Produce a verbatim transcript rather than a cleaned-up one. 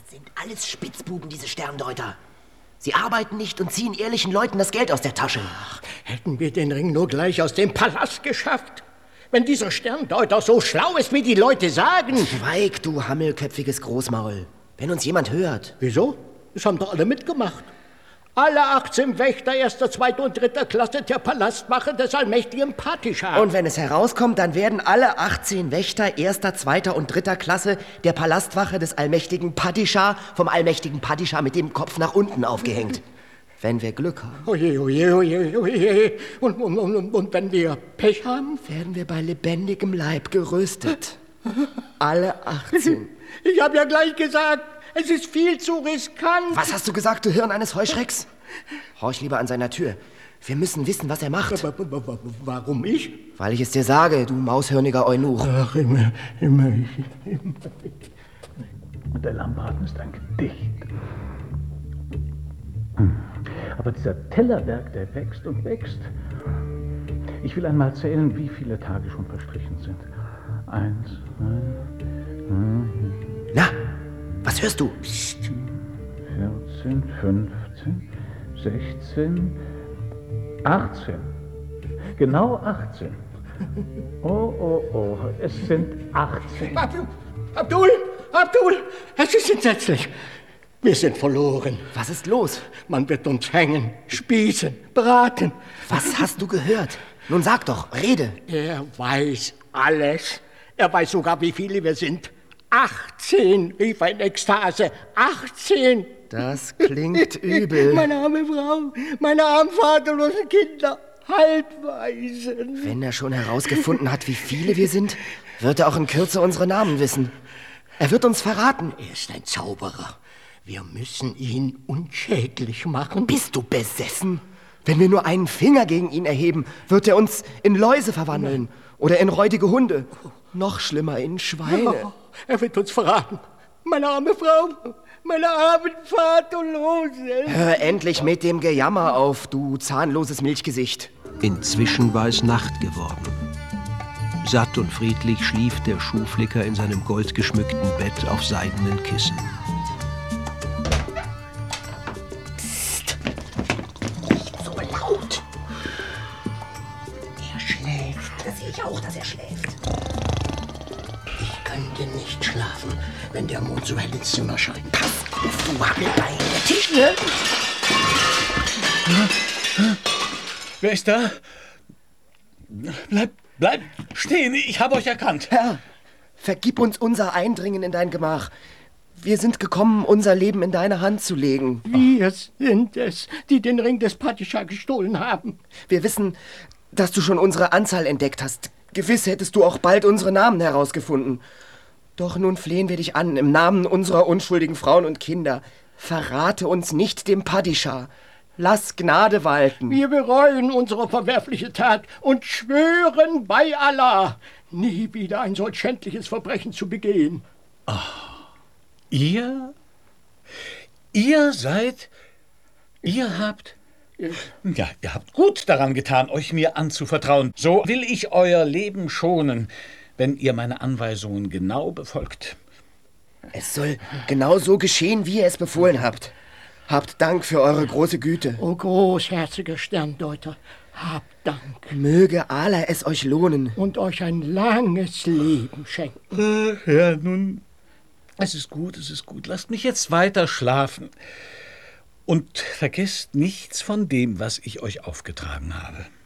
Sind alles Spitzbuben, diese Sterndeuter. Sie arbeiten nicht und ziehen ehrlichen Leuten das Geld aus der Tasche. Ach, hätten wir den Ring nur gleich aus dem Palast geschafft. Wenn dieser Sterndeuter so schlau ist, wie die Leute sagen. Schweig, du hammelköpfiges Großmaul. Wenn uns jemand hört. Wieso? Das haben doch alle mitgemacht. Alle achtzehn Wächter erster, zweiter und dritter Klasse der Palastwache des allmächtigen Padishah. Und wenn es herauskommt, dann werden alle achtzehn Wächter erster, zweiter und dritter Klasse der Palastwache des allmächtigen Padishah vom allmächtigen Padishah mit dem Kopf nach unten aufgehängt. Wenn wir Glück haben. Oje, oje, oje, oje. Und, und, und, und wenn wir Pech haben? Werden wir bei lebendigem Leib geröstet. Alle achtzehn. Ich habe ja gleich gesagt, es ist viel zu riskant. Was hast du gesagt, du Hirn eines Heuschrecks? Horch lieber an seiner Tür. Wir müssen wissen, was er macht. Warum ich? Weil ich es dir sage, du maushirniger Eunuch. Ach, immer, immer, immer. Und der Lambraten ist ein Gedicht. Aber dieser Tellerberg, der wächst und wächst. Ich will einmal zählen, wie viele Tage schon verstrichen sind. Eins, zwei, drei. Na, was hörst du? Psst. vierzehn, fünfzehn, sechzehn, achtzehn. Genau achtzehn. Oh, oh, oh, es sind achtzehn. Abdul, Abdul, es ist entsetzlich. Wir sind verloren. Was ist los? Man wird uns hängen, spießen, braten. Was hast du gehört? Nun sag doch, rede. Er weiß alles. Er weiß sogar, wie viele wir sind. achtzehn, rief er in Ekstase. achtzehn. Das klingt übel. Meine arme Frau, meine armen vaterlosen Kinder, Halbwaisen. Wenn er schon herausgefunden hat, wie viele wir sind, wird er auch in Kürze unsere Namen wissen. Er wird uns verraten. Er ist ein Zauberer. Wir müssen ihn unschädlich machen. Bist du besessen? Wenn wir nur einen Finger gegen ihn erheben, wird er uns in Läuse verwandeln oder in räudige Hunde. Noch schlimmer, in Schweine. Oh, er wird uns verraten. Meine arme Frau, meine armen Vaterlosen. Hör endlich mit dem Gejammer auf, du zahnloses Milchgesicht. Inzwischen war es Nacht geworden. Satt und friedlich schlief der Schuhflicker in seinem goldgeschmückten Bett auf seidenen Kissen. Psst. Nicht so laut. Er schläft. Das sehe ich auch, dass er schläft. Ich könnte nicht schlafen, wenn der Mond so hell ins Zimmer scheint. Pass auf, du Hammelbein. Der Tisch. Wer ist da? Bleib, bleib stehen, ich habe euch erkannt. Herr, vergib uns unser Eindringen in dein Gemach. Wir sind gekommen, unser Leben in deine Hand zu legen. Wir sind es, die den Ring des Padishah gestohlen haben. Wir wissen, dass du schon unsere Anzahl entdeckt hast. Gewiss hättest du auch bald unsere Namen herausgefunden. Doch nun flehen wir dich an, im Namen unserer unschuldigen Frauen und Kinder. Verrate uns nicht dem Padishah. Lass Gnade walten. Wir bereuen unsere verwerfliche Tat und schwören bei Allah, nie wieder ein solch schändliches Verbrechen zu begehen. Ach, ihr? Ihr seid... Ihr habt... Ja, ihr habt gut daran getan, euch mir anzuvertrauen. So will ich euer Leben schonen, wenn ihr meine Anweisungen genau befolgt. Es soll genau so geschehen, wie ihr es befohlen habt. Habt Dank für eure große Güte. O großherziger Sterndeuter, habt Dank. Möge Allah es euch lohnen. Und euch ein langes Leben schenken. Ja, nun, es ist gut, es ist gut. Lasst mich jetzt weiter schlafen. Und vergesst nichts von dem, was ich euch aufgetragen habe.